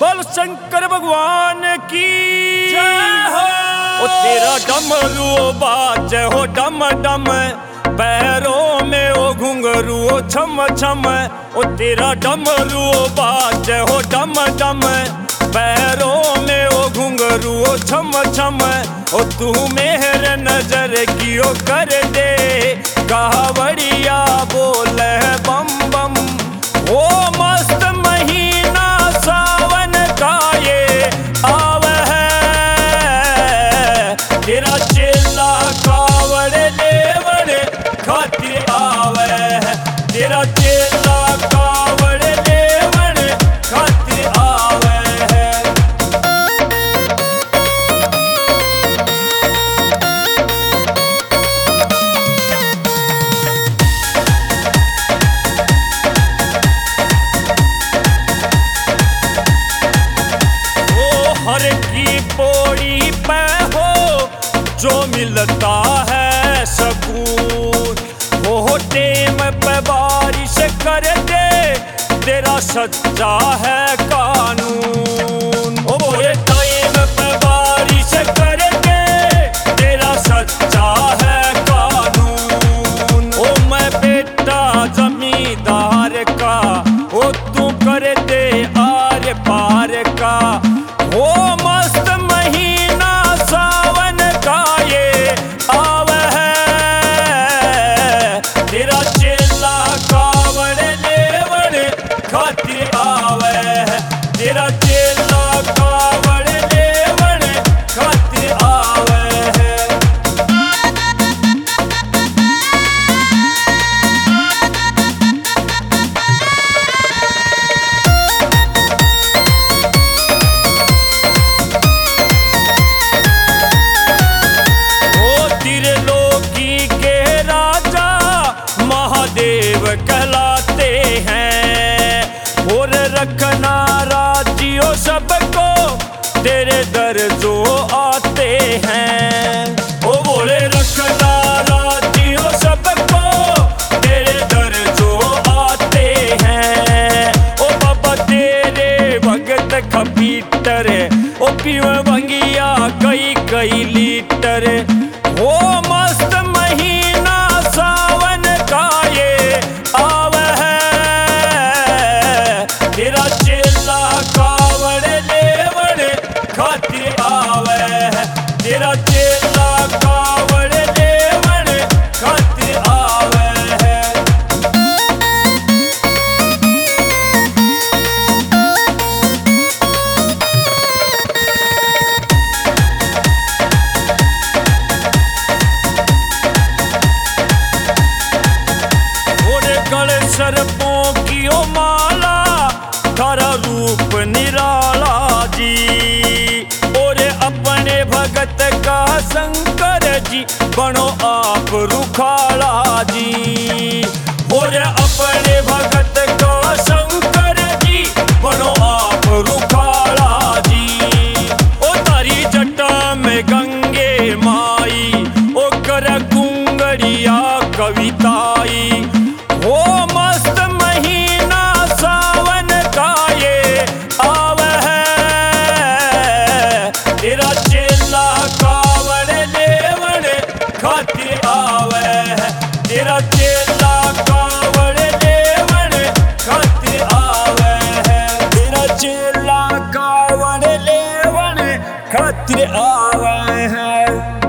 बोल शंकर भगवान की जय हो। ओ तेरा डमरू बाजे हो डम डम, पैरों में ओ घुंघरू ओ छम छम। ओ तेरा डमरू बाजे हो डम डम, पैरों में ओ घुंघरू ओ छम छम। ओ तू मेहर नजर की ओ कर दे, कावड़िया बोले बम बम। ओ मस्त महीना सावन का ये आवे है, तेरा चेला कावड़ लेवड़ खातिर आवे है। तेरा चेला कावड़ लेवड़ खातिर आवे है। हर की पौड़ी पे हो जो मिलता है सकून, वो टेम पे बारिश कर दे, तेरा सच्चा है कानून। ओ ये टाइम पे बारिश कर दे, तेरा सच्चा है कानून। ओ मैं बेटा जमींदार का, ओ तू कर दे आर पार का। ओ मस्त महीना सावन का ये आवे है, तेरा चेला कावड़ लेवड़ खातिर आवे है। तेरा चेला कावड़ लेवड़ खातिर आवे है। महादेव कहलाते हैं और रखना राज्यों सबको, तेरे दर जो आते हैं। ओ बोले रखना राज्यों सबको, तेरे दर जो आते हैं। ओ बाबा तेरे भगत खपीटर, ओ पीवे भंगिया कई कई लीटर। ओ मस्त महीना सावन का ये आवे है, तेरा चेला कावड़ लेवड़ खातिर आवे है। तेरा चेला कावड़ लेवड़ खातिर आवे है। सर्पों की ओ माला, थारा रूप निराला जी। और अपने भगत का शंकर जी, बनो आप रुखाला जी। और अपने भगत का शंकर जी, बनो आप रुखाला जी। ओ तारी जटा में गंगे माई, ओ कर कुंगड़िया कविताई। ओ मस्त महीना सावन का ये आवे है, तेरा चेला कावड़ लेवड़ खातिर आवे है। तेरा चेला कावड़ लेवड़ खातिर आवे है। तेरा चेला कावड़ लेवड़ खातिर आवे है।